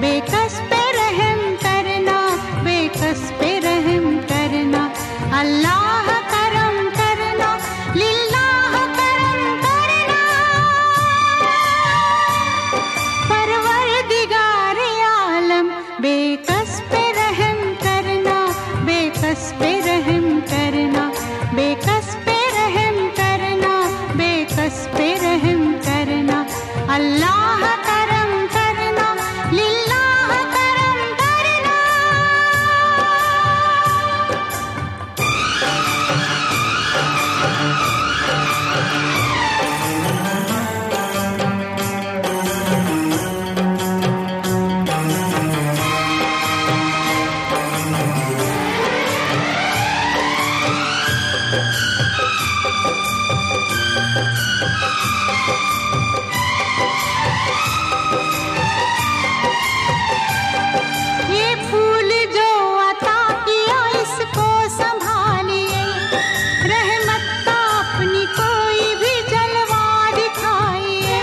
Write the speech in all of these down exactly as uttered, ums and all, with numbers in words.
बेकस पे रहम करना, बेकस पे रहम करना। अल्लाह करम करना, लिल्लाह करम करना। परवरदिगार आलम बेकस पे रहम करना, बेकस पे रहम करना, बेकस पे रहम करना, बेकस पे रहम करना। अल्लाह करम करना, लिल्लाह करम करना। ये फूल जो अता किया इसको संभालिए, रहमत का अपनी कोई भी जलवा दिखाइए।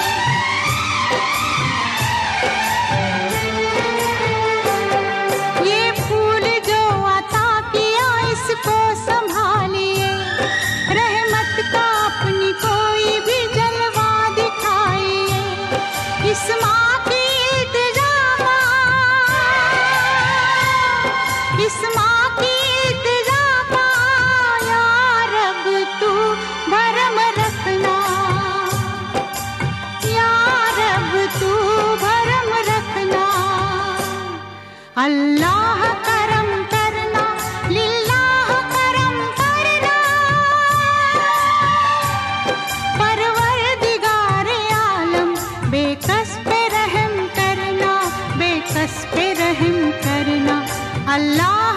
ये फूल जो अता किया इसको संभालिए, रहमत का अपनी कोई भी जलवा दिखाइए। इस माँ की इल्तिजा माँ, इस माँ की इल्तिजा माँ, या रब तू भरम रखना, या रब तू भरम रखना। अल्लाह करम करना, लिल्लाह करम करना। परवरदिगार आलम बेकस पे रहम करना, बेकस पे रहम करना। अल्लाह